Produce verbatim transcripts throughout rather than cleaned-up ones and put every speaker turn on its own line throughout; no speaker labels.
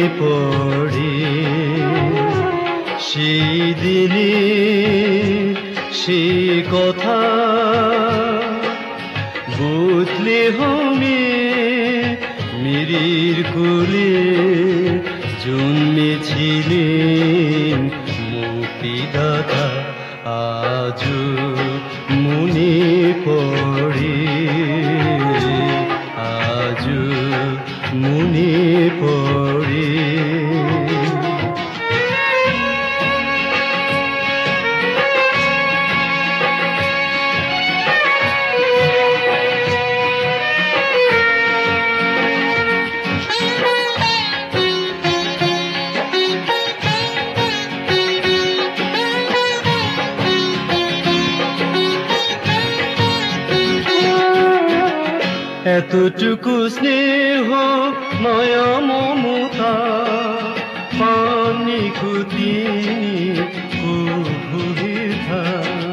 পড়ে সেই দিনে সেই কথা বদলে হবে মেরির কোলে জন্মেছিলেন মুক্তিদাতা আজও মনে পড়ে আজও মনে পড়ে এতটুকু স্নেহ মায়া মমতা পানি কুতিনি কুভুবিধা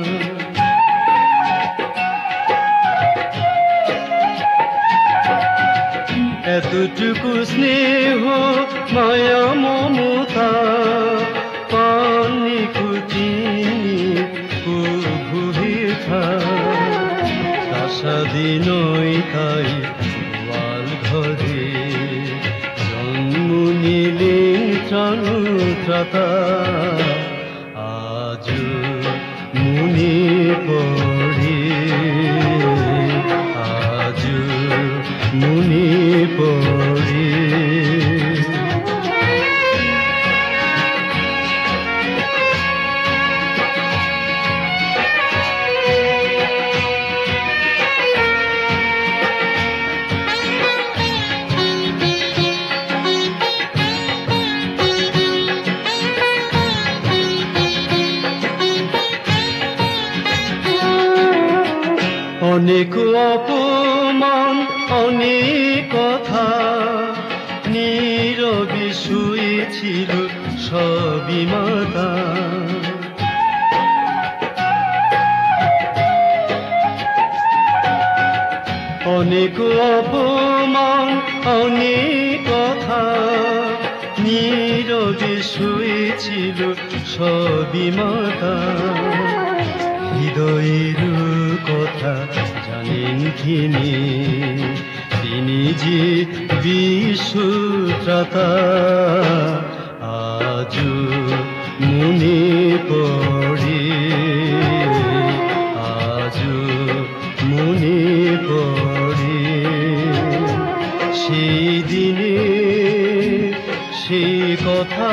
এতটুকু স্নেহ মায়া মমতা পানি কুতিনি কুভুবিধা স্বাধীনই তাই ওয়াল ঘরে জন্ম নিলেন ত্রাতা আজও মনে পড়ে আজও মনে পড়ে অনেক অপমান অনেক কথা নীরবে শুয়েছিল সবই মাতা অনেক অপমান অনেক কথা নীরবে শুয়েছিল সবই মাতা হৃদয়ের কথা জানেন তিনি তিনি যে বিশ্বত্রাতা আজও মনে পড়ে আজও মনে পড়ে সেই দিনে সেই কথা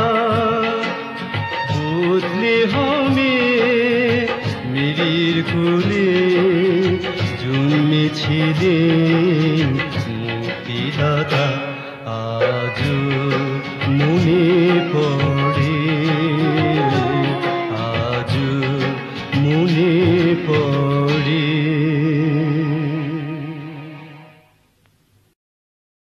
বদলে হবে মেরির কোলে জন্মেছিলেন মুক্তিদাতা আজও মনে